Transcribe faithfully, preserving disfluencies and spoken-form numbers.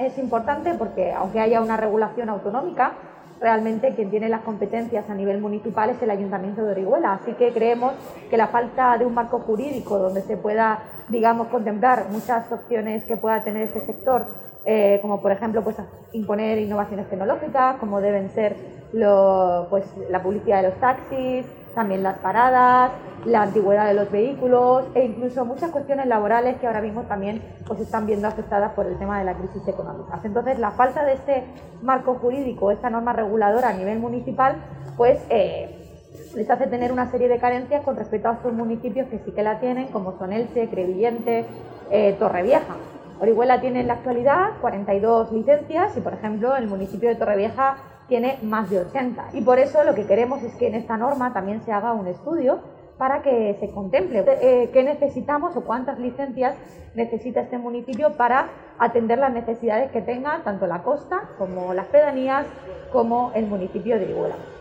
es importante porque, aunque haya una regulación autonómica, realmente quien tiene las competencias a nivel municipal es el Ayuntamiento de Orihuela. Así que creemos que la falta de un marco jurídico donde se pueda, digamos, contemplar muchas opciones que pueda tener este sector, eh, como por ejemplo pues, imponer innovaciones tecnológicas, como deben ser lo, pues, la publicidad de los taxis, también las paradas, la antigüedad de los vehículos e incluso muchas cuestiones laborales que ahora mismo también pues, están viendo afectadas por el tema de la crisis económica. Entonces, la falta de este marco jurídico, esta norma reguladora a nivel municipal, pues eh, les hace tener una serie de carencias con respecto a otros municipios que sí que la tienen, como son Elche, Crevillente, eh, Torrevieja. Orihuela tiene en la actualidad cuarenta y dos licencias y, por ejemplo, el municipio de Torrevieja tiene más de ochenta. Y por eso lo que queremos es que en esta norma también se haga un estudio para que se contemple eh, qué necesitamos o cuántas licencias necesita este municipio para atender las necesidades que tenga tanto la costa como las pedanías como el municipio de Orihuela.